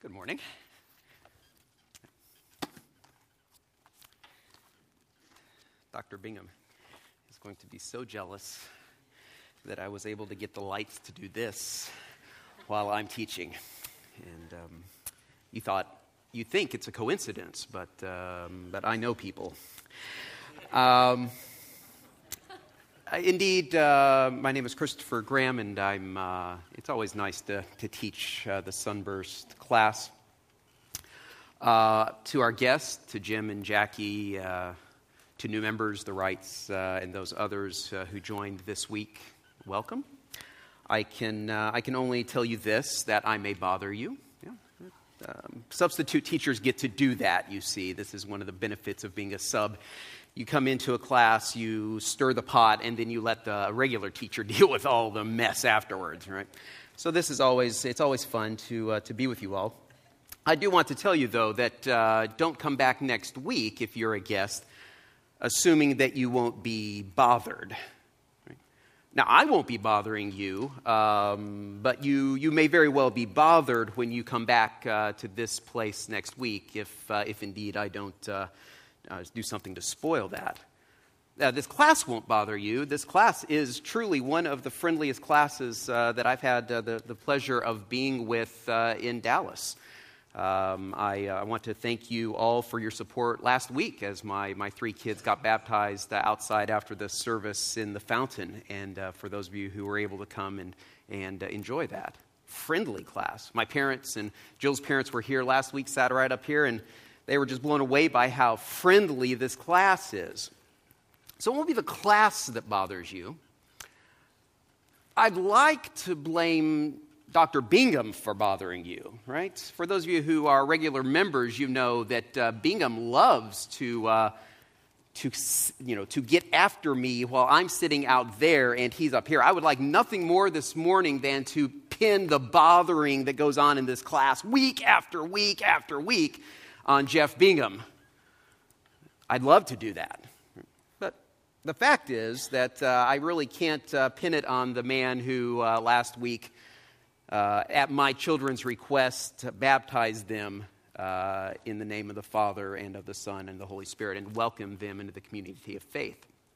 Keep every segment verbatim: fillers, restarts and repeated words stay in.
Good morning. Doctor Bingham is going to be so jealous that I was able to get the lights to do this while I'm teaching. And um, you thought, you think it's a coincidence, but um, but I know people. Um, indeed, uh, my name is Christopher Graham, and I'm. Uh, it's always nice to to teach uh, the Sunburst class. Uh, to our guests, to Jim and Jackie, uh, to new members, the Wrights, uh, and those others uh, who joined this week, welcome. I can uh, I can only tell you this, that I may bother you. Yeah. Um, substitute teachers get to do that, you see. This is one of the benefits of being a sub. You come into a class, you stir the pot, and then you let the regular teacher deal with all the mess afterwards, right? So this is always, it's always fun to uh, to be with you all. I do want to tell you, though, that uh, don't come back next week if you're a guest, assuming that you won't be bothered. Right? Now, I won't be bothering you, um, but you you may very well be bothered when you come back uh, to this place next week, if uh, if indeed I don't uh, uh, do something to spoil that. Uh, this class won't bother you. This class is truly one of the friendliest classes uh, that I've had uh, the, the pleasure of being with uh, in Dallas. Um, I, uh, I want to thank you all for your support last week as my, my three kids got baptized uh, outside after the service in the fountain, and uh, for those of you who were able to come and, and uh, enjoy that. Friendly class. My parents and Jill's parents were here last week, sat right up here, and they were just blown away by how friendly this class is. So it won't be the class that bothers you. I'd like to blame Doctor Bingham for bothering you, right? For those of you who are regular members, you know that uh, Bingham loves to, uh, to, you know, to get after me while I'm sitting out there and he's up here. I would like nothing more this morning than to pin the bothering that goes on in this class week after week after week on Jeff Bingham. I'd love to do that. But the fact is that uh, I really can't uh, pin it on the man who uh, last week Uh, at my children's request, baptize them uh, in the name of the Father and of the Son and the Holy Spirit and welcome them into the community of faith.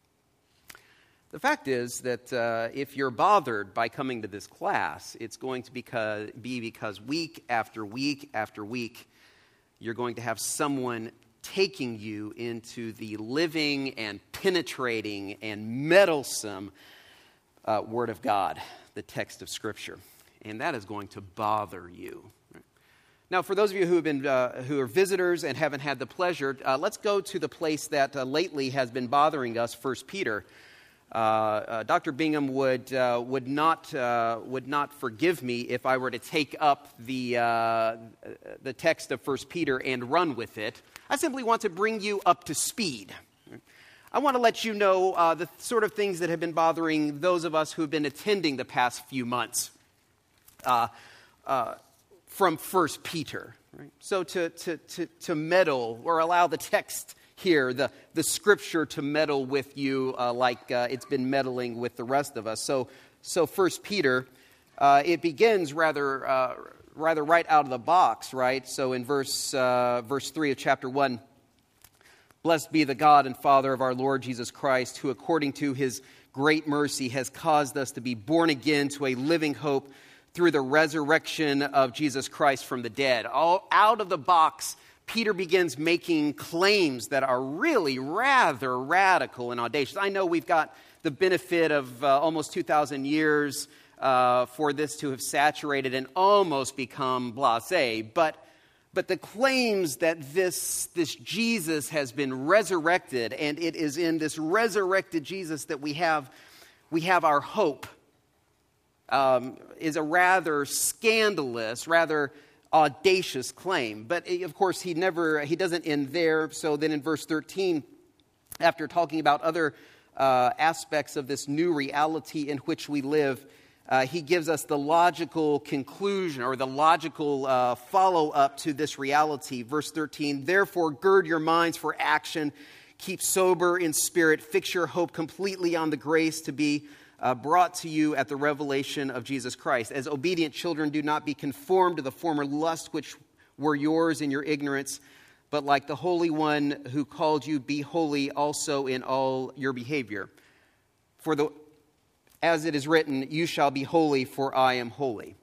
The fact is that uh, if you're bothered by coming to this class, it's going to because, be because week after week after week, you're going to have someone taking you into the living and penetrating and meddlesome uh, Word of God, the text of Scripture. And that is going to bother you. Now, for those of you who have been uh, who are visitors and haven't had the pleasure, uh, let's go to the place that uh, lately has been bothering us, First Peter. Uh, uh, Doctor Bingham would uh, would not uh, would not forgive me if I were to take up the uh, the text of First Peter and run with it. I simply want to bring you up to speed. I want to let you know uh, the sort of things that have been bothering those of us who have been attending the past few months. Uh, uh, from First Peter, right? So to, to to to meddle or allow the text here, the the Scripture to meddle with you uh, like uh, it's been meddling with the rest of us. So so First Peter, uh, it begins rather uh, rather right out of the box, right? So in verse uh, verse three of chapter one, blessed be the God and Father of our Lord Jesus Christ, who according to His great mercy has caused us to be born again to a living hope through the resurrection of Jesus Christ from the dead. All out of the box, Peter begins making claims that are really rather radical and audacious. I know we've got the benefit of uh, almost two thousand years uh, for this to have saturated and almost become blasé, but but the claims that this, this Jesus has been resurrected, and it is in this resurrected Jesus that we have, we have our hope, Um, is a rather scandalous, rather audacious claim. But of course, he never, he doesn't end there. So then in verse thirteen, after talking about other uh, aspects of this new reality in which we live, uh, he gives us the logical conclusion or the logical uh, follow-up to this reality. Verse thirteen, therefore gird your minds for action, keep sober in spirit, fix your hope completely on the grace to be Uh, brought to you at the revelation of Jesus Christ. As obedient children, do not be conformed to the former lust which were yours in your ignorance, but like the Holy One who called you, be holy also in all your behavior. For the, as it is written, you shall be holy, for I am holy.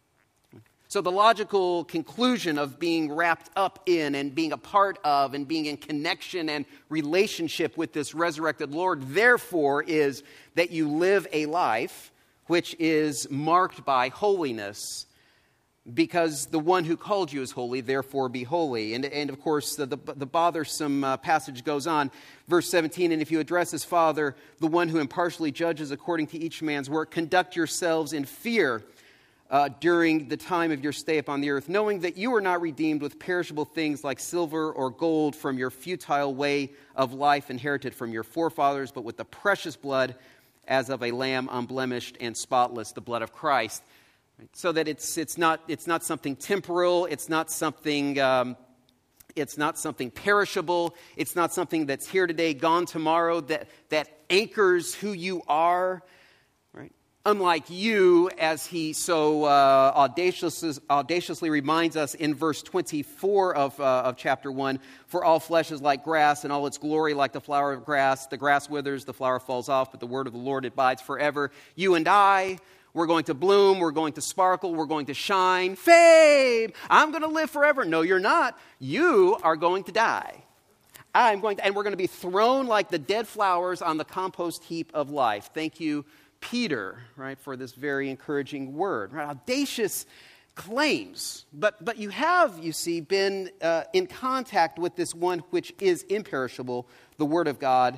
So the logical conclusion of being wrapped up in and being a part of and being in connection and relationship with this resurrected Lord, therefore, is that you live a life which is marked by holiness, because the one who called you is holy, therefore be holy. And, and of course, the, the, the bothersome uh, passage goes on. Verse seventeen, and if you address as Father, the one who impartially judges according to each man's work, conduct yourselves in fear uh, during the time of your stay upon the earth, knowing that you are not redeemed with perishable things like silver or gold from your futile way of life inherited from your forefathers, but with the precious blood as of a lamb unblemished and spotless, the blood of Christ. So that it's it's not it's not something temporal, it's not something um, it's not something perishable, it's not something that's here today, gone tomorrow, that that anchors who you are, right? Unlike you, as he so uh, audaciously, audaciously reminds us in verse twenty-four of uh, of chapter one, for all flesh is like grass, and all its glory like the flower of grass. The grass withers, the flower falls off, but the word of the Lord abides forever. You and I, we're going to bloom, we're going to sparkle, we're going to shine. Fame! I'm going to live forever. No, you're not. You are going to die. I'm going to, and we're going to be thrown like the dead flowers on the compost heap of life. Thank you, Peter, right, for this very encouraging word. Right? Audacious claims. But, but you have, you see, been uh, in contact with this one which is imperishable, the Word of God.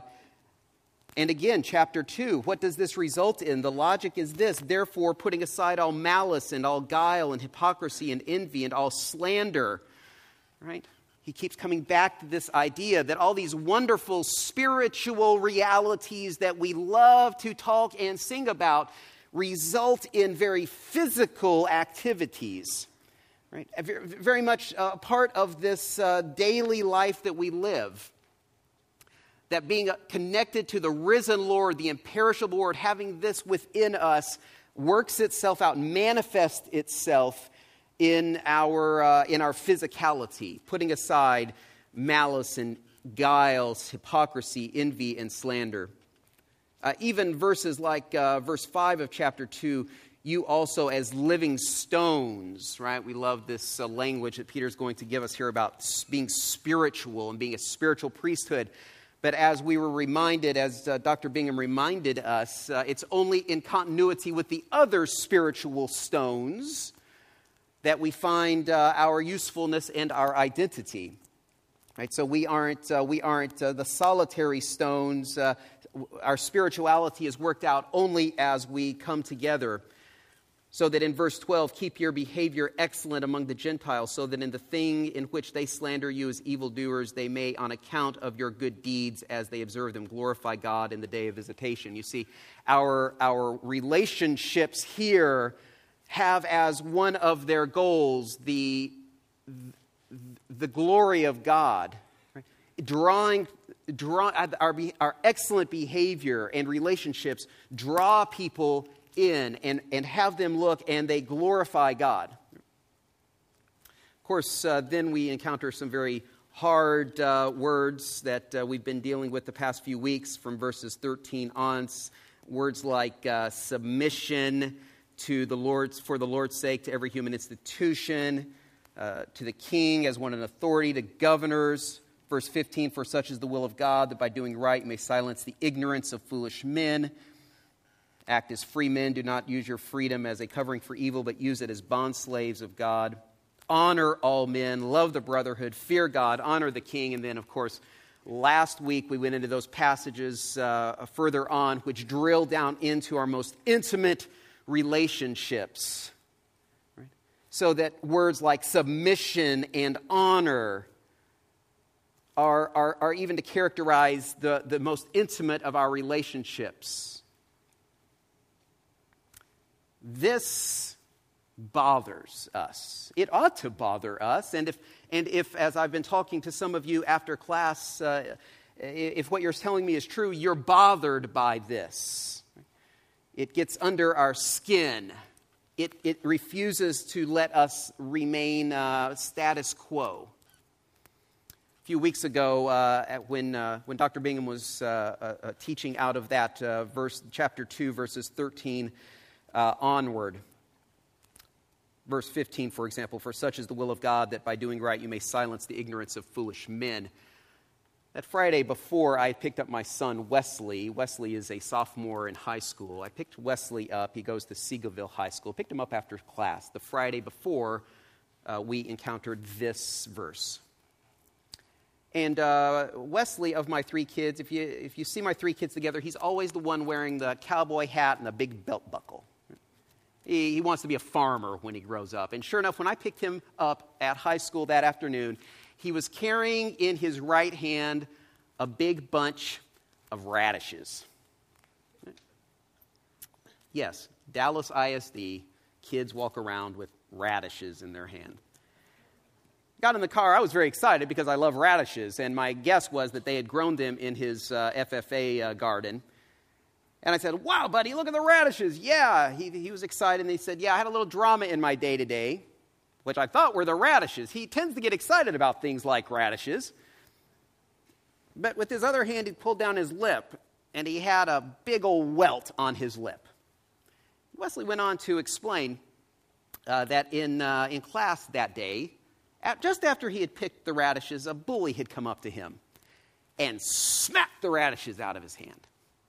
And again, chapter two, what does this result in? The logic is this: therefore, putting aside all malice and all guile and hypocrisy and envy and all slander, right? He keeps coming back to this idea that all these wonderful spiritual realities that we love to talk and sing about result in very physical activities, right? Very much a part of this uh, daily life that we live. That being connected to the risen Lord, the imperishable Lord, having this within us, works itself out, manifests itself in our uh, in our physicality, putting aside malice and guiles, hypocrisy, envy, and slander. Uh, even verses like uh, verse five of chapter two, you also as living stones, right? We love this uh, language that Peter's going to give us here about being spiritual and being a spiritual priesthood. But as we were reminded, as uh, Doctor Bingham reminded us, uh, it's only in continuity with the other spiritual stones that we find uh, our usefulness and our identity. Right? So we aren't uh, we aren't uh, the solitary stones. Uh, our spirituality is worked out only as we come together. So that in verse twelve, keep your behavior excellent among the Gentiles, so that in the thing in which they slander you as evildoers, they may, on account of your good deeds, as they observe them, glorify God in the day of visitation. You see, our, our relationships here have as one of their goals the, the glory of God, right? Drawing, draw, our, our excellent behavior and relationships draw people in and, and have them look, and they glorify God. Of course, uh, then we encounter some very hard uh, words that uh, we've been dealing with the past few weeks from verses thirteen on. Words like uh, submission to the Lord's, for the Lord's sake, to every human institution, uh, to the king as one in authority, to governors. Verse fifteen, for such is the will of God, that by doing right you may silence the ignorance of foolish men. Act as free men. Do not use your freedom as a covering for evil, but use it as bondslaves of God. Honor all men. Love the brotherhood. Fear God. Honor the king. And then, of course, last week we went into those passages uh, further on, which drill down into our most intimate relationships. Right? So that words like submission and honor are, are, are even to characterize the, the most intimate of our relationships. This bothers us. It ought to bother us. And if, and if, as I've been talking to some of you after class, uh, if what you're telling me is true, you're bothered by this. It gets under our skin. it, it refuses to let us remain uh, status quo. A few weeks ago, uh, at when uh, when Doctor Bingham was uh, uh, teaching out of that uh, verse, chapter two, verses thirteen uh, onward, verse fifteen, for example, for such is the will of God, that by doing right you may silence the ignorance of foolish men. That Friday before, I picked up my son, Wesley. Wesley is a sophomore in high school. I picked Wesley up. He goes to Seagoville High School. Picked him up after class. The Friday before, uh, we encountered this verse. And uh, Wesley, of my three kids, if you if you see my three kids together, he's always the one wearing the cowboy hat and the big belt buckle. He, he wants to be a farmer when he grows up. And sure enough, when I picked him up at high school that afternoon, he was carrying in his right hand a big bunch of radishes. Yes, Dallas I S D kids walk around with radishes in their hand. Got in the car, I was very excited because I love radishes, and my guess was that they had grown them in his uh, F F A uh, garden. And I said, wow, buddy, look at the radishes. Yeah, he, he was excited, and he said, yeah, I had a little drama in my day-to-day, which I thought were the radishes. He tends to get excited about things like radishes. But with his other hand, he pulled down his lip, and he had a big old welt on his lip. Wesley went on to explain uh, that in, uh, in class that day, at, just after he had picked the radishes, a bully had come up to him and smacked the radishes out of his hand.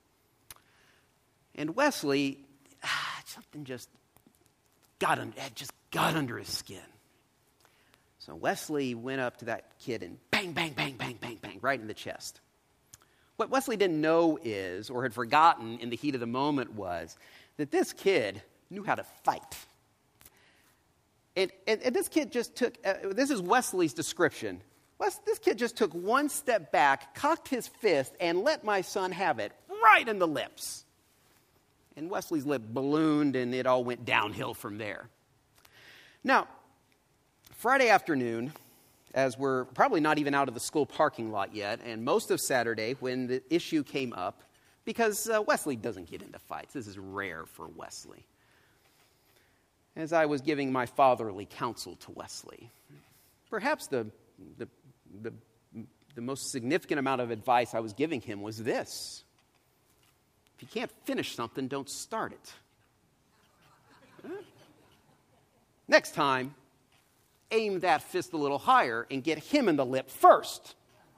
And Wesley, ah, something just got, un- just got under his skin. So Wesley went up to that kid and bang, bang, bang, bang, bang, bang, right in the chest. What Wesley didn't know is, or had forgotten in the heat of the moment, was that this kid knew how to fight. And, and, and this kid just took, uh, this is Wesley's description. Wes, this kid just took one step back, cocked his fist, and let my son have it right in the lips. And Wesley's lip ballooned, and it all went downhill from there. Now, Friday afternoon, as we're probably not even out of the school parking lot yet, and most of Saturday when the issue came up, because uh, Wesley doesn't get into fights. This is rare for Wesley. As I was giving my fatherly counsel to Wesley, perhaps the, the, the, the most significant amount of advice I was giving him was this. If you can't finish something, don't start it. Huh? Next time, aim that fist a little higher and get him in the lip first.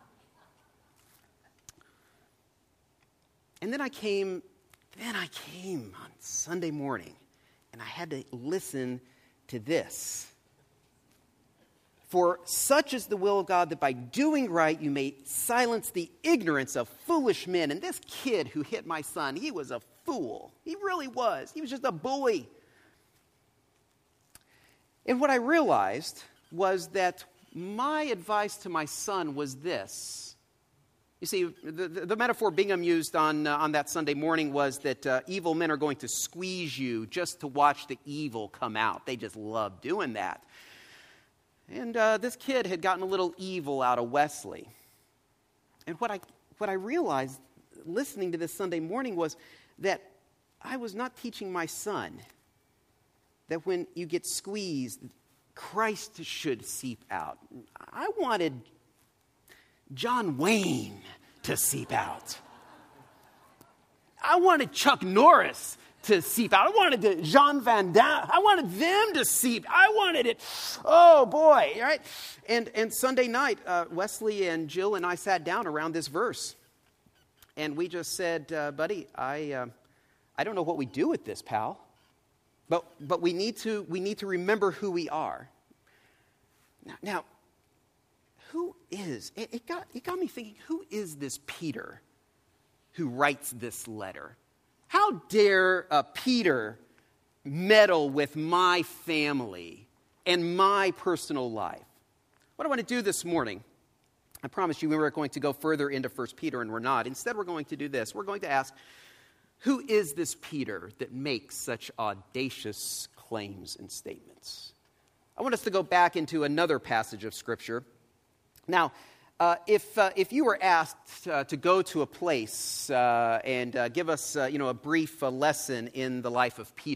And then I came, then I came on Sunday morning, and I had to listen to this. For such is the will of God, that by doing right you may silence the ignorance of foolish men. And this kid who hit my son, he was a fool. He really was. He was just a bully. And what I realized was that my advice to my son was this. You see, the, the, the metaphor Bingham used on, uh, on that Sunday morning was that uh, evil men are going to squeeze you just to watch the evil come out. They just love doing that. And uh, this kid had gotten a little evil out of Wesley. And what I, what I realized listening to this Sunday morning was that I was not teaching my son that when you get squeezed, Christ should seep out. I wanted John Wayne to seep out. I wanted Chuck Norris to seep out. I wanted the Jean Van Damme. I wanted them to seep. I wanted it. Oh, boy. Right? And, and Sunday night, uh, Wesley and Jill and I sat down around this verse. And we just said, uh, buddy, I, uh, I don't know what we do with this, pal. But, but we need to, we need to remember who we are. Now, now who is, it, it, got, it got me thinking, who is this Peter who writes this letter? How dare uh, Peter meddle with my family and my personal life? What I want to do this morning, I promised you we were going to go further into First Peter, and we're not. Instead, we're going to do this. We're going to ask, who is this Peter that makes such audacious claims and statements? I want us to go back into another passage of Scripture. Now, Uh, if uh, if you were asked uh, to go to a place uh, and uh, give us uh, you know a brief uh, lesson in the life of Peter,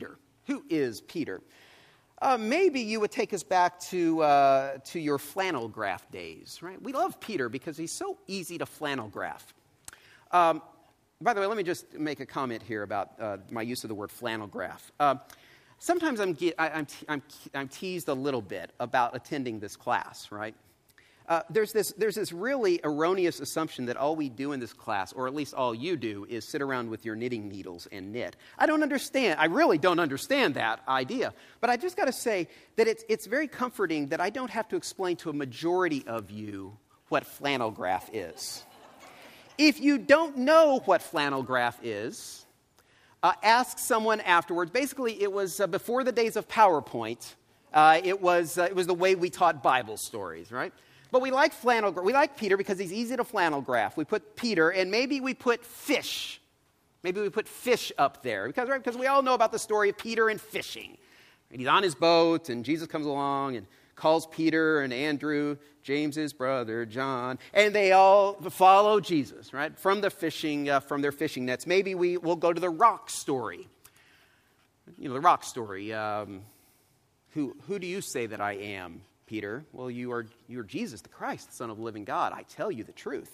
Who is Peter? Uh, maybe you would take us back to uh, to your flannel graph days, right? We love Peter because he's so easy to flannel graph. Um, by the way, let me just make a comment here about uh, my use of the word flannel graph. Uh, sometimes I'm, ge- I, I'm, te- I'm, I'm teased a little bit about attending this class, right? Uh, there's this there's this really erroneous assumption that all we do in this class, or at least all you do, is sit around with your knitting needles and knit. I don't understand. I really don't understand that idea. But I just got to say that it's it's very comforting that I don't have to explain to a majority of you what flannel graph is. If you don't know what flannel graph is, uh, ask someone afterwards. Basically, it was uh, before the days of PowerPoint. Uh, it was uh, it was the way we taught Bible stories, right? But we like flannel. We like Peter because he's easy to flannel graph. We put Peter, and maybe we put fish. Maybe we put fish up there because right, because we all know about the story of Peter and fishing. And he's on his boat, and Jesus comes along and calls Peter and Andrew, James's brother John, and they all follow Jesus, right, from the fishing uh, from their fishing nets. Maybe we will go to the rock story. You know, the rock story. Um, who who do you say that I am, Peter? Well, you are you are Jesus, the Christ, the Son of the living God. I tell you the truth.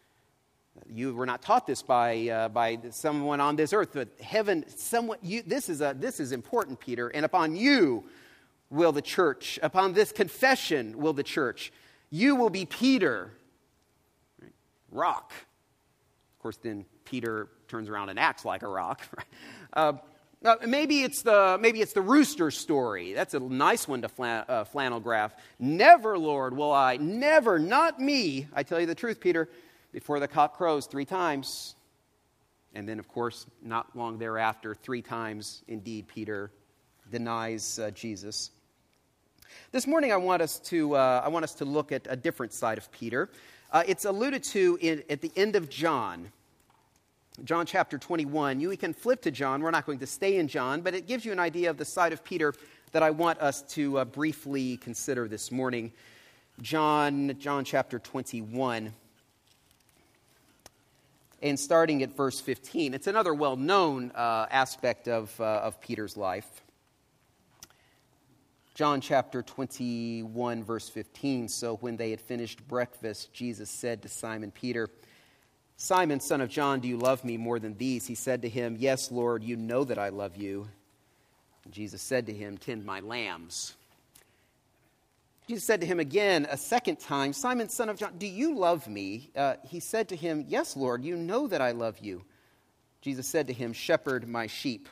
You were not taught this by uh, by someone on this earth, but heaven. Someone. You, this is a this is important, Peter. And upon you will the church. Upon this confession will the church. You will be Peter. Right? Rock. Of course, then Peter turns around and acts like a rock. Right? Uh, Uh, maybe it's the maybe it's the rooster story. That's a nice one to flan, uh, flannel graph. Never, Lord, will I, never, not me. I tell you the truth, Peter, before the cock crows three times. And then, of course, not long thereafter, three times, indeed, Peter denies uh, Jesus. This morning, I want us to uh, I want us to look at a different side of Peter. Uh, it's alluded to in, at the end of John. John chapter twenty-one. You can flip to John. We're not going to stay in John, but it gives you an idea of the side of Peter that I want us to uh, briefly consider this morning. John, John chapter twenty-one. And starting at verse fifteen. It's another well-known uh, aspect of, uh, of Peter's life. John chapter twenty-one, verse fifteen. So when they had finished breakfast, Jesus said to Simon Peter, Simon, son of John, do you love me more than these? He said to him, Yes, Lord, you know that I love you. And Jesus said to him, Tend my lambs. Jesus said to him again a second time, Simon, son of John, do you love me? Uh, he said to him, Yes, Lord, you know that I love you. Jesus said to him, Shepherd my sheep.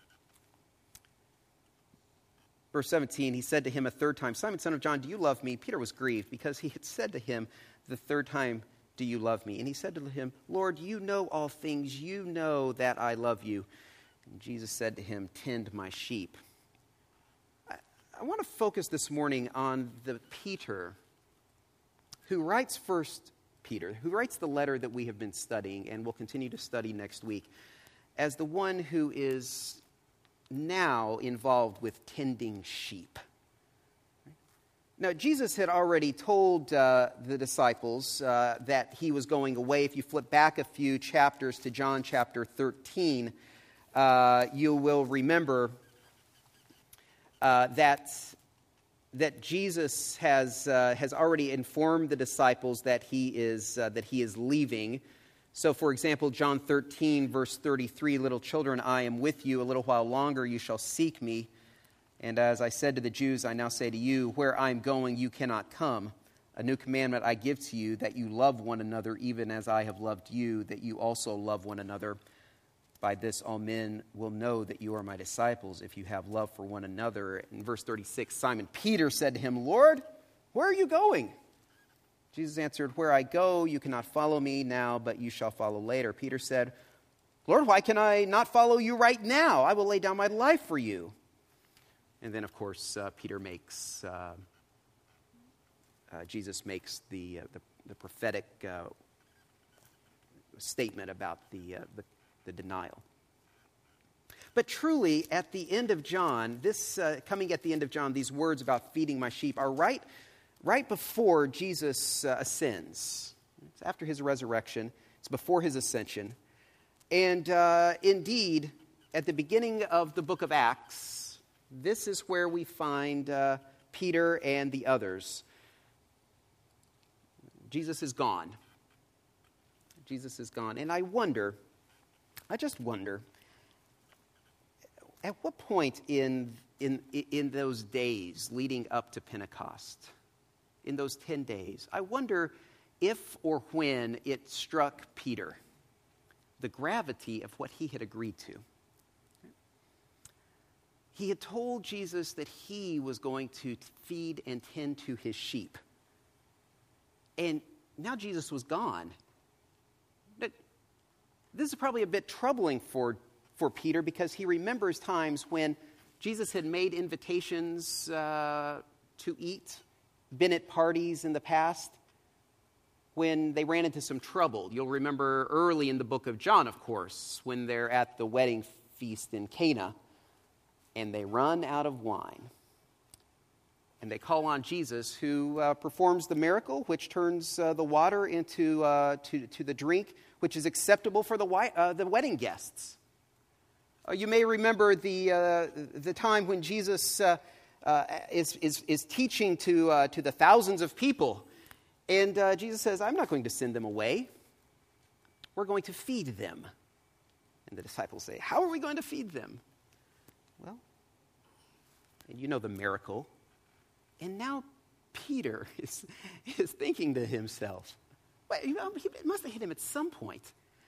Verse seventeen, he said to him a third time, Simon, son of John, do you love me? Peter was grieved because he had said to him the third time, Do you love me? And he said to him, Lord, you know all things. You know that I love you. And Jesus said to him, Tend my sheep. I, I want to focus this morning on the Peter who writes First Peter, who writes the letter that we have been studying and will continue to study next week, as the one who is now involved with tending sheep. Now, Jesus had already told uh, the disciples uh, that he was going away. If you flip back a few chapters to John chapter thirteen, uh, you will remember uh, that, that Jesus has, uh, has already informed the disciples that he is, uh, that he is leaving. So, for example, John thirteen, verse thirty-three, Little children, I am with you. A little while longer you shall seek me. And as I said to the Jews, I now say to you, where I am going, you cannot come. A new commandment I give to you, that you love one another, even as I have loved you, that you also love one another. By this all men will know that you are my disciples, if you have love for one another. In verse thirty-six, Simon Peter said to him, Lord, where are you going? Jesus answered, Where I go, you cannot follow me now, but you shall follow later. Peter said, Lord, why can I not follow you right now? I will lay down my life for you. And then, of course, uh, Peter makes, uh, uh, Jesus makes the, uh, the, the prophetic uh, statement about the, uh, the, the denial. But truly, at the end of John, this uh, coming at the end of John, these words about feeding my sheep are right, right before Jesus uh, ascends. It's after his resurrection. It's before his ascension. And uh, indeed, at the beginning of the book of Acts, this is where we find uh, Peter and the others. Jesus is gone. Jesus is gone. And I wonder, I just wonder, at what point in, in, in those days leading up to Pentecost, in those ten days, I wonder if or when it struck Peter, the gravity of what he had agreed to. He had told Jesus that he was going to feed and tend to his sheep. And now Jesus was gone. But this is probably a bit troubling for, for Peter, because he remembers times when Jesus had made invitations uh, to eat, been at parties in the past, when they ran into some trouble. You'll remember early in the book of John, of course, when they're at the wedding feast in Cana, and they run out of wine. And they call on Jesus, who uh, performs the miracle, which turns uh, the water into uh, to, to the drink, which is acceptable for the, wi- uh, the wedding guests. Uh, you may remember the uh, the time when Jesus uh, uh, is, is is teaching to uh, to the thousands of people, and uh, Jesus says, "I'm not going to send them away. We're going to feed them." And the disciples say, "How are we going to feed them?" Well, and you know the miracle. And now Peter is, is thinking to himself, wait, it must have hit him at some point.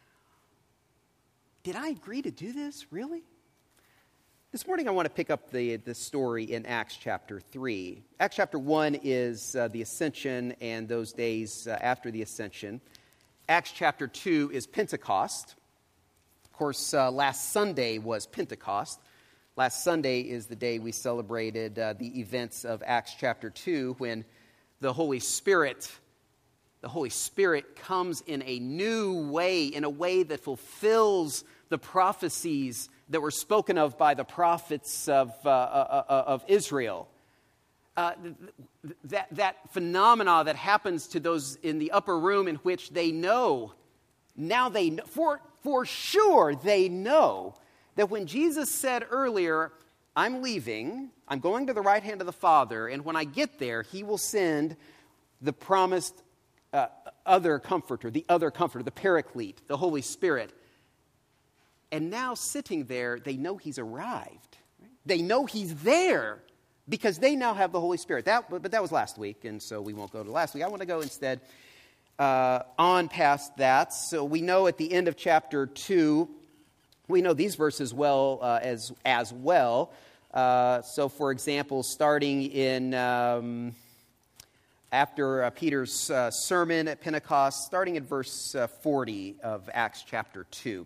Did I agree to do this, really? This morning I want to pick up the, the story in Acts chapter three. Acts chapter one is uh, the ascension and those days uh, after the ascension. Acts chapter two is Pentecost. Of course, uh, last Sunday was Pentecost. Last Sunday is the day we celebrated uh, the events of Acts chapter two, when the Holy Spirit, the Holy Spirit comes in a new way, in a way that fulfills the prophecies that were spoken of by the prophets of, uh, uh, uh, of Israel. Uh, th- that, that phenomena that happens to those in the upper room, in which they know, now they know, for, for sure they know, that when Jesus said earlier, "I'm leaving, I'm going to the right hand of the Father, and when I get there, he will send the promised uh, other comforter, the other comforter, the Paraclete, the Holy Spirit." And now sitting there, they know he's arrived. Right? They know he's there because they now have the Holy Spirit. That, but that was last week, and so we won't go to last week. I want to go instead uh, on past that. So we know at the end of chapter two, we know these verses well uh, as as well. Uh, so, for example, starting in um, after uh, Peter's uh, sermon at Pentecost, starting at verse uh, forty of Acts chapter two.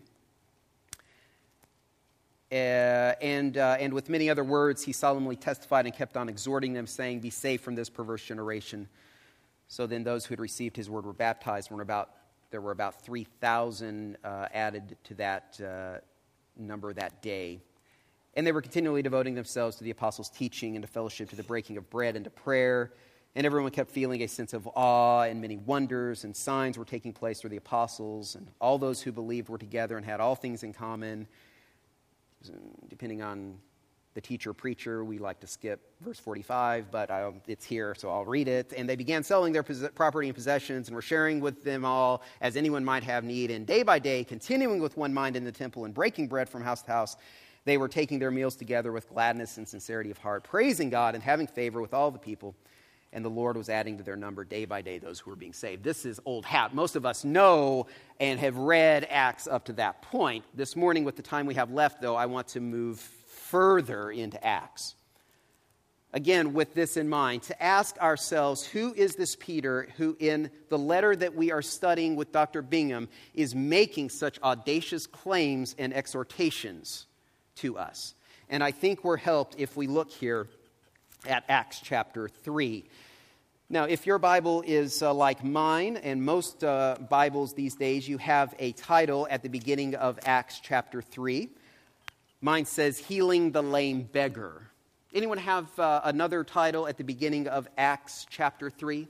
Uh, and uh, and with many other words, he solemnly testified and kept on exhorting them, saying, "Be saved from this perverse generation." So then those who had received his word were baptized, and were about there were about three thousand uh, added to that uh, number that day. And they were continually devoting themselves to the apostles' teaching and to fellowship, to the breaking of bread and to prayer. And everyone kept feeling a sense of awe, and many wonders and signs were taking place through the apostles. And all those who believed were together and had all things in common. Depending on the teacher or preacher, we like to skip verse forty-five, but I, it's here, so I'll read it. And they began selling their pos- property and possessions and were sharing with them all as anyone might have need. And day by day, continuing with one mind in the temple and breaking bread from house to house, they were taking their meals together with gladness and sincerity of heart, praising God and having favor with all the people. And the Lord was adding to their number day by day those who were being saved. This is old hat. Most of us know and have read Acts up to that point. This morning, with the time we have left, though, I want to move further into Acts. Again, with this in mind, to ask ourselves, who is this Peter who in the letter that we are studying with Doctor Bingham is making such audacious claims and exhortations to us? And I think we're helped if we look here at Acts chapter three. Now, if your Bible is uh, like mine, and most uh, Bibles these days, you have a title at the beginning of Acts chapter three. Mine says, Healing the Lame Beggar. Anyone have uh, another title at the beginning of Acts chapter three?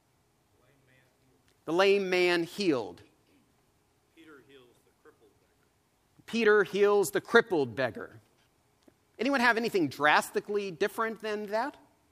The lame man healed. Peter heals the crippled beggar. Peter heals the crippled beggar. Anyone have anything drastically different than that?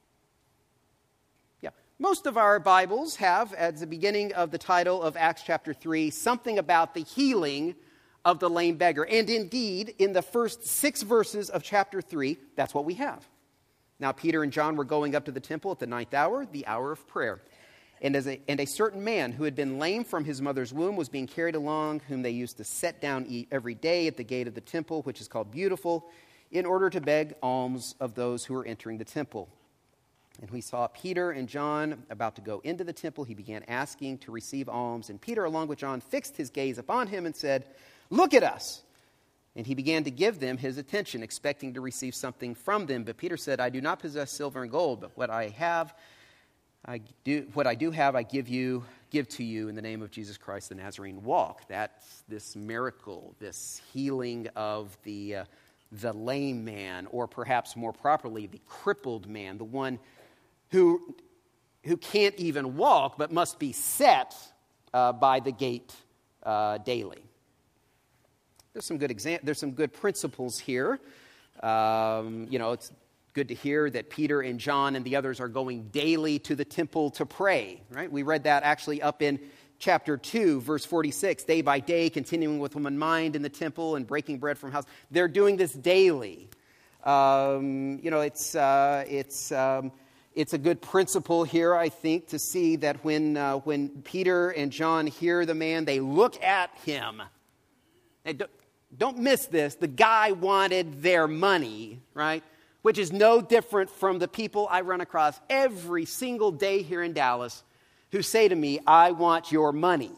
Yeah. Most of our Bibles have, at the beginning of the title of Acts chapter three, something about the healing of the lame beggar. And indeed, in the first six verses of chapter three, that's what we have. Now, Peter and John were going up to the temple at the ninth hour, the hour of prayer. And, as a, and a certain man who had been lame from his mother's womb was being carried along, whom they used to set down every day at the gate of the temple, which is called Beautiful, in order to beg alms of those who were entering the temple. And we saw Peter and John about to go into the temple. He began asking to receive alms. And Peter, along with John, fixed his gaze upon him and said, "Look at us." And he began to give them his attention, expecting to receive something from them. But Peter said, "I do not possess silver and gold, but what I have, I do. What I do have, I give you, give to you in the name of Jesus Christ, the Nazarene. Walk." That's this miracle, this healing of the uh, the lame man, or perhaps more properly, the crippled man, the one who who can't even walk, but must be set uh, by the gate uh, daily. There's some good exam- There's some good principles here. Um, you know, it's good to hear that Peter and John and the others are going daily to the temple to pray. Right? We read that actually up in chapter two, verse forty-six. Day by day, continuing with one mind in the temple and breaking bread from house. They're doing this daily. Um, you know, it's uh, it's um, it's a good principle here, I think, to see that when uh, when Peter and John hear the man, they look at him. They don't, don't miss this. The guy wanted their money, right? Which is no different from the people I run across every single day here in Dallas who say to me, "I want your money,"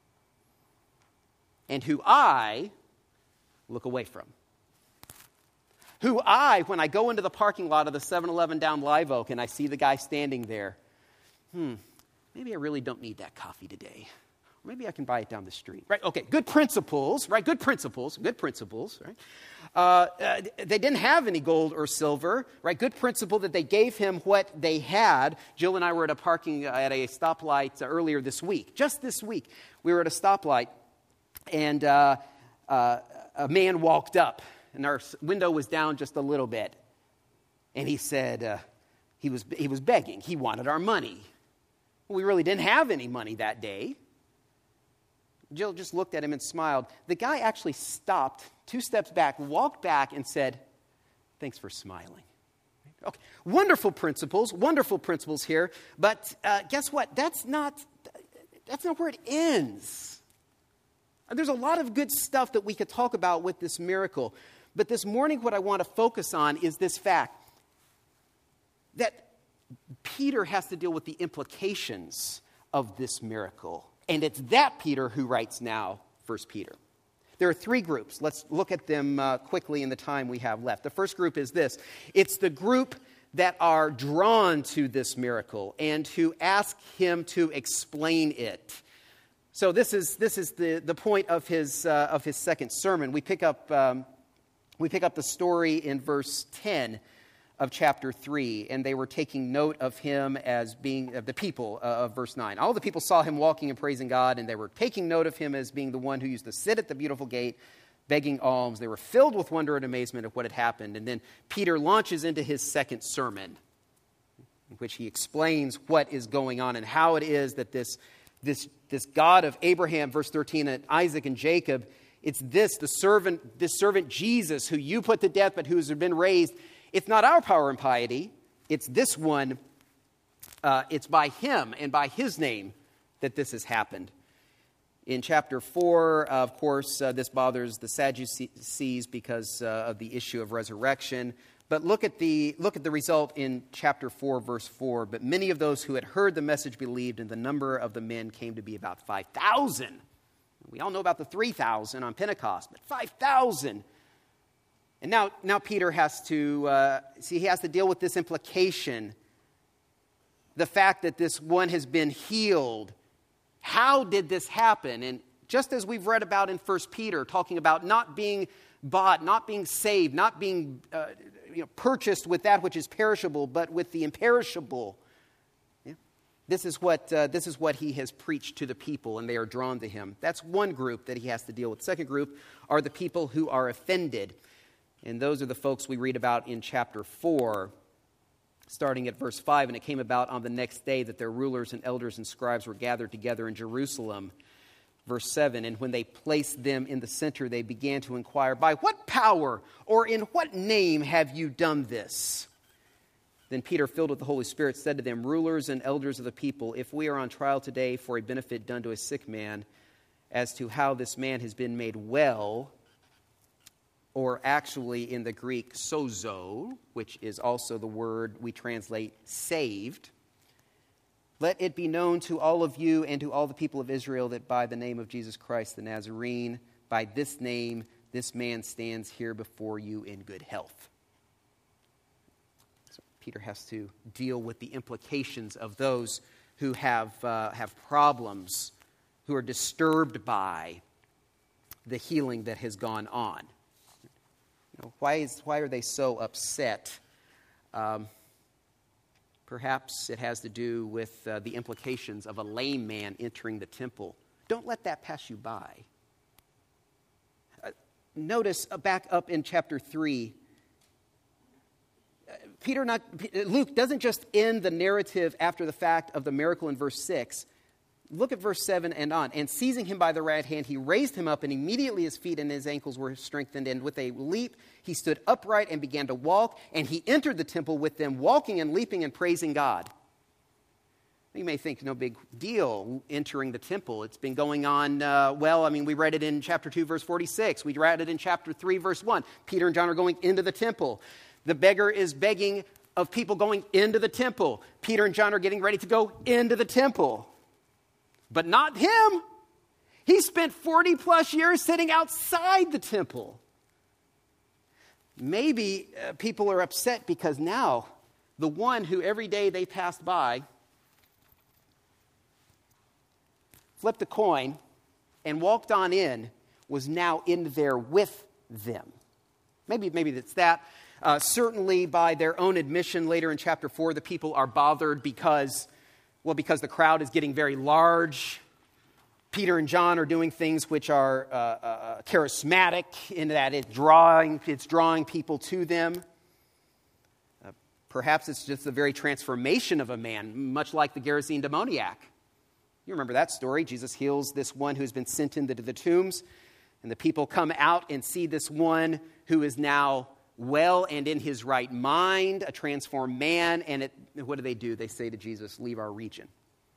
and who I look away from. Who I, when I go into the parking lot of the seven eleven down Live Oak and I see the guy standing there, hmm, maybe I really don't need that coffee today. Or maybe I can buy it down the street. Right? Okay, good principles, right? Good principles, good principles, right? Uh, uh, they didn't have any gold or silver, right? Good principle that they gave him what they had. Jill and I were at a parking, uh, at a stoplight uh, earlier this week. Just this week, we were at a stoplight, and uh, uh, a man walked up, and our window was down just a little bit. And he said, uh, he was he was begging. He wanted our money. Well, we really didn't have any money that day. Jill just looked at him and smiled. The guy actually stopped, two steps back, walked back, and said, "Thanks for smiling." Okay, wonderful principles, wonderful principles here. But uh, guess what? That's not that's not where it ends. There's a lot of good stuff that we could talk about with this miracle. But this morning, what I want to focus on is this fact that Peter has to deal with the implications of this miracle. And it's that Peter who writes now First Peter. There are three groups. Let's look at them uh, quickly in the time we have left. The first group is this. It's the group that are drawn to this miracle and who ask him to explain it. So this is this is the, the point of his uh, of his second sermon. We pick up um, we pick up the story in verse ten of chapter three, and they were taking note of him as being of the people uh, of verse nine. All the people saw him walking and praising God, and they were taking note of him as being the one who used to sit at the beautiful gate begging alms. They were filled with wonder and amazement at what had happened. And then Peter launches into his second sermon, in which he explains what is going on and how it is that this This, this God of Abraham, verse thirteen, and Isaac and Jacob, it's this, the servant, this servant Jesus, who you put to death, but who has been raised. It's not our power and piety. It's this one. Uh, it's by him and by his name that this has happened. In chapter four, uh, of course, uh, this bothers the Sadducees because uh, of the issue of resurrection. But look at the look at the result in chapter four, verse four. But many of those who had heard the message believed, and the number of the men came to be about five thousand. We all know about the three thousand on Pentecost, but five thousand. And now, now Peter has to, uh, see, he has to deal with this implication. The fact that this one has been healed. How did this happen? And just as we've read about in First Peter, talking about not being bought, not being saved, not being uh, you know, purchased with that which is perishable, but with the imperishable. Yeah? This is what uh, this is what he has preached to the people, and they are drawn to him. That's one group that he has to deal with. The second group are the people who are offended. And those are the folks we read about in chapter four, starting at verse five. And it came about on the next day that their rulers and elders and scribes were gathered together in Jerusalem. Verse seven, and when they placed them in the center, they began to inquire, by what power or in what name have you done this? Then Peter, filled with the Holy Spirit, said to them, rulers and elders of the people, if we are on trial today for a benefit done to a sick man, as to how this man has been made well, or actually in the Greek, sozo, which is also the word we translate saved, let it be known to all of you and to all the people of Israel that by the name of Jesus Christ the Nazarene, by this name, this man stands here before you in good health. So Peter has to deal with the implications of those who have, uh, have problems, who are disturbed by the healing that has gone on. You know, why is why are they so upset? Um, perhaps it has to do with uh, the implications of a lame man entering the temple. Don't let that pass you by. Uh, notice uh, back up in chapter three, uh, Peter not Luke doesn't just end the narrative after the fact of the miracle in verse six. Look at verse seven and on. And seizing him by the right hand, he raised him up, and immediately his feet and his ankles were strengthened. And with a leap, he stood upright and began to walk. And he entered the temple with them, walking and leaping and praising God. You may think, no big deal entering the temple. It's been going on, uh, well, I mean, we read it in chapter two, verse forty-six. We read it in chapter three, verse one. Peter and John are going into the temple. The beggar is begging of people going into the temple. Peter and John are getting ready to go into the temple. But not him. He spent forty plus years sitting outside the temple. Maybe uh, people are upset because now the one who every day they passed by flipped a coin and walked on in was now in there with them. Maybe, maybe that's that. Uh, certainly by their own admission later in chapter four, the people are bothered because Well, because the crowd is getting very large. Peter and John are doing things which are uh, uh, charismatic in that it's drawing, it's drawing people to them. Uh, perhaps it's just the very transformation of a man, much like the Gerasene demoniac. You remember that story. Jesus heals this one who's been sent into the tombs, and the people come out and see this one who is now well and in his right mind, a transformed man, and it, what do they do? They say to Jesus, leave our region.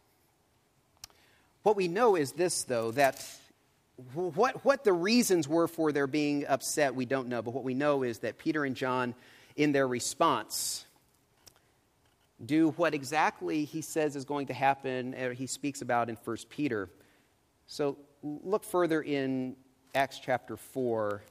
What we know is this, though, that what, what the reasons were for their being upset, we don't know, but what we know is that Peter and John, in their response, do what exactly he says is going to happen, or he speaks about in First Peter. So look further in Acts chapter four,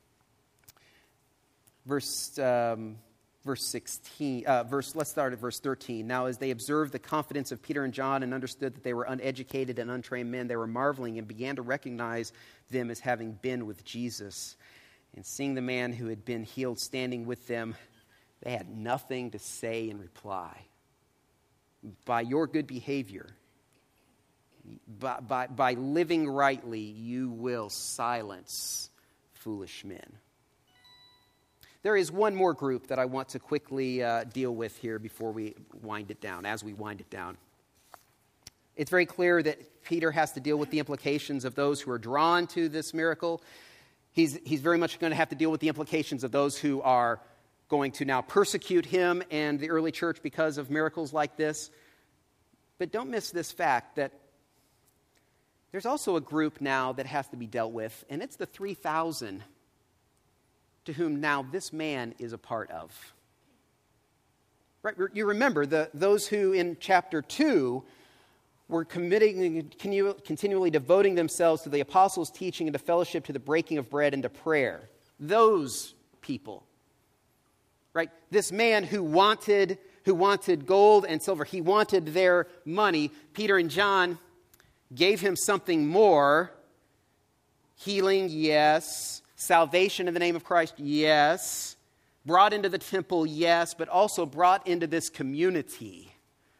Verse um, verse sixteen. Uh, verse. Let's start at verse thirteen. Now, as they observed the confidence of Peter and John and understood that they were uneducated and untrained men, they were marveling and began to recognize them as having been with Jesus. And seeing the man who had been healed standing with them, they had nothing to say in reply. By your good behavior, by by, by living rightly, you will silence foolish men. There is one more group that I want to quickly uh, deal with here before we wind it down, as we wind it down. It's very clear that Peter has to deal with the implications of those who are drawn to this miracle. He's, he's very much going to have to deal with the implications of those who are going to now persecute him and the early church because of miracles like this. But don't miss this fact that there's also a group now that has to be dealt with, and it's the three thousand to whom now this man is a part of. Right? You remember the those who in chapter two were committing, continually devoting themselves to the apostles' teaching and to fellowship, to the breaking of bread and to prayer. Those people. Right? This man who wanted, who wanted gold and silver, he wanted their money. Peter and John gave him something more. Healing, yes. Salvation in the name of Christ, yes. Brought into the temple, yes, but also brought into this community.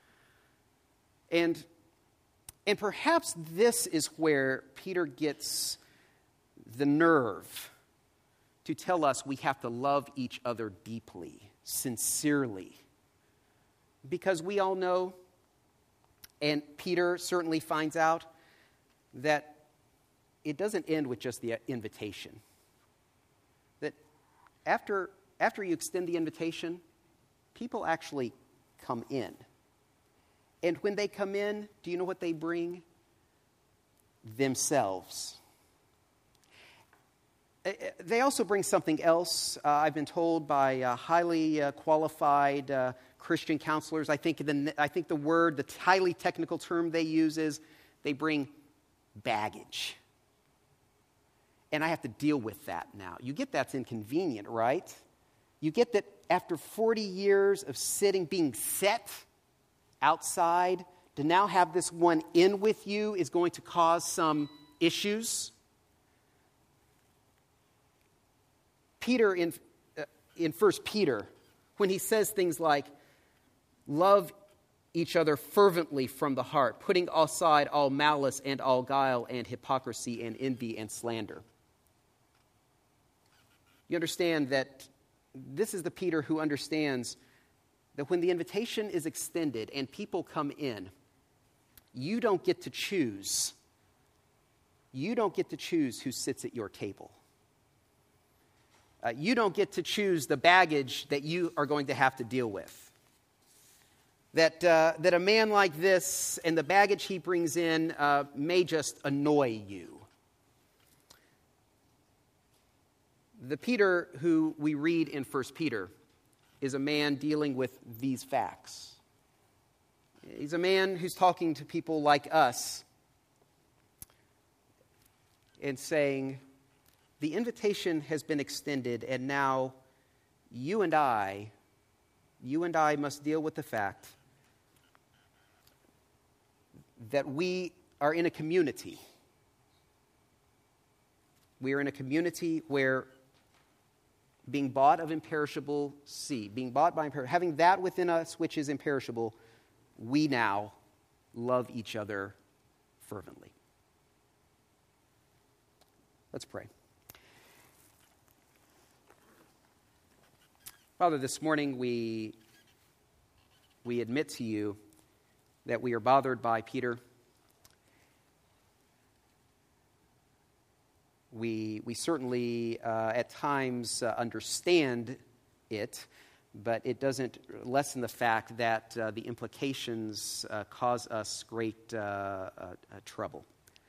And, and perhaps this is where Peter gets the nerve to tell us we have to love each other deeply, sincerely. Because we all know, and Peter certainly finds out, that it doesn't end with just the invitation. That after, after you extend the invitation, people actually come in. And when they come in, do you know what they bring? Themselves. They also bring something else. Uh, I've been told by uh, highly uh, qualified uh, Christian counselors. I think the I think the word, the highly technical term they use is they bring baggage. And I have to deal with that now. You get that's inconvenient, right? You get that after forty years of sitting, being set outside, to now have this one in with you is going to cause some issues. Peter, in, uh, in First Peter, when he says things like, love each other fervently from the heart, putting aside all malice and all guile and hypocrisy and envy and slander. You understand that this is the Peter who understands that when the invitation is extended and people come in, you don't get to choose. You don't get to choose who sits at your table. Uh, you don't get to choose the baggage that you are going to have to deal with. That, uh, that a man like this and the baggage he brings in uh, may just annoy you. The Peter who we read in First Peter is a man dealing with these facts. He's a man who's talking to people like us and saying, the invitation has been extended, and now you and I, you and I must deal with the fact that we are in a community. We are in a community where being bought of imperishable seed, being bought by imperishable, having that within us which is imperishable, we now love each other fervently. Let's pray. Father, this morning we, we admit to you that we are bothered by Peter. We, we certainly uh, at times uh, understand it, but it doesn't lessen the fact that uh, the implications uh, cause us great uh, uh, uh, trouble.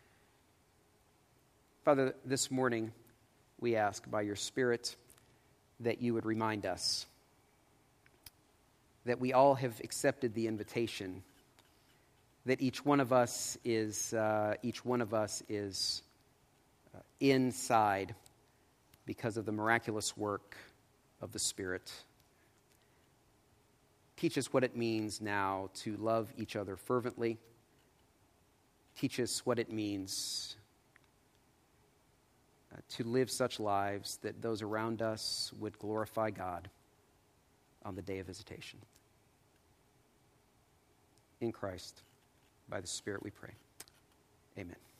Father, this morning we ask by your Spirit that you would remind us that we all have accepted the invitation, that each one of us is uh, each one of us is uh, inside because of the miraculous work of the Spirit. Teach us what it means now to love each other fervently. Teach us what it means uh, to live such lives that those around us would glorify God on the day of visitation. In Christ, by the Spirit we pray. Amen.